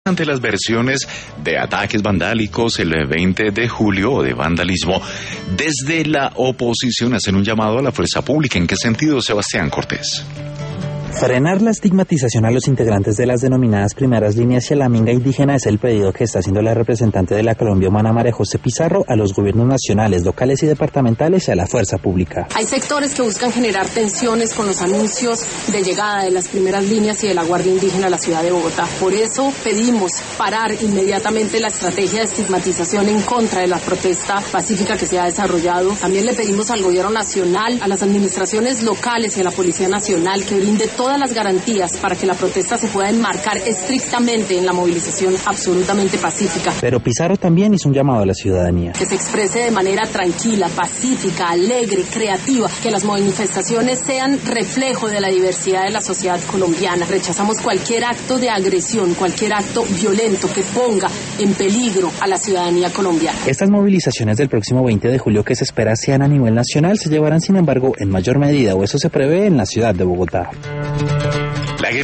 ante las versiones de ataques vandálicos el 20 de julio o de vandalismo, desde la oposición hacen un llamado a la fuerza pública. ¿En qué sentido, Sebastián Cortés? Frenar la estigmatización a los integrantes de las denominadas primeras líneas y a la minga indígena es el pedido que está haciendo la representante de la Colombia Humana, María José Pizarro, a los gobiernos nacionales, locales y departamentales y a la fuerza pública. Hay sectores que buscan generar tensiones con los anuncios de llegada de las primeras líneas y de la Guardia Indígena a la ciudad de Bogotá. Por eso pedimos parar inmediatamente la estrategia de estigmatización en contra de la protesta pacífica que se ha desarrollado. También le pedimos al gobierno nacional, a las administraciones locales y a la Policía Nacional que brinde todas las garantías para que la protesta se pueda enmarcar estrictamente en la movilización absolutamente pacífica. Pero Pizarro también hizo un llamado a la ciudadanía. Que se exprese de manera tranquila, pacífica, alegre, creativa, que las manifestaciones sean reflejo de la diversidad de la sociedad colombiana. Rechazamos cualquier acto de agresión, cualquier acto violento que ponga en peligro a la ciudadanía colombiana. Estas movilizaciones del próximo 20 de julio que se espera sean a nivel nacional se llevarán, sin embargo, en mayor medida, o eso se prevé, en la ciudad de Bogotá.